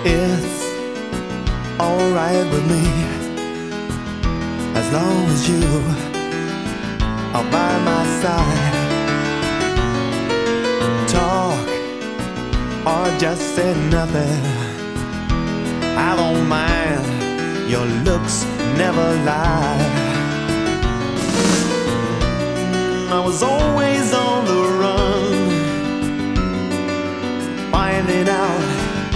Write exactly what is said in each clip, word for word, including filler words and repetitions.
It's alright with me as long as you are by my side. Talk or just say nothing, I don't mind, your looks never lie. I was always on the run, finding out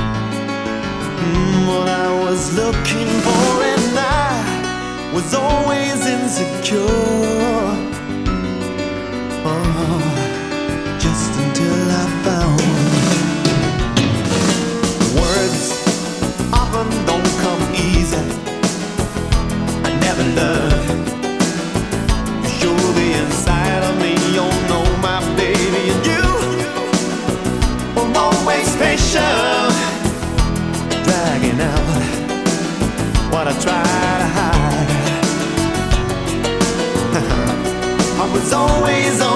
mm, what I was looking for, and I was always insecure. Oh, just until I found words often don't come easy. I never learned to show the inside of me. You know my baby, and you were always patient, dragging out what I try to hide. I was always on